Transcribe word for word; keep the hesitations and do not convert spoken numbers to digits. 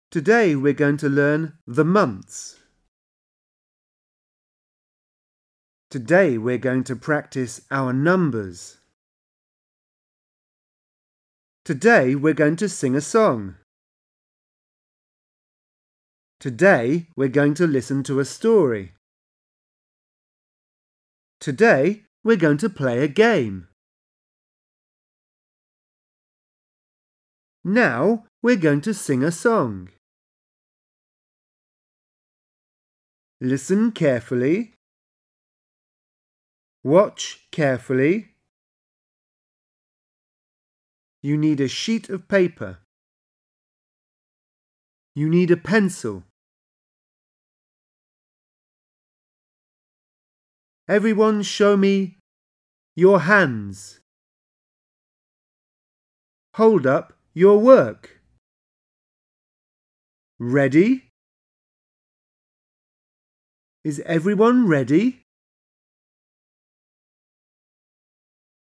Today we're going to learn the months. Today we're going to practice our numbers. Today we're going to sing a song. Today we're going to listen to a story. Today we're going to play a game. Now we're going to sing a song. Listen carefully. Watch carefully. You need a sheet of paper. You need a pencil. Everyone show me your hands. Hold up your work. Ready? Is everyone ready?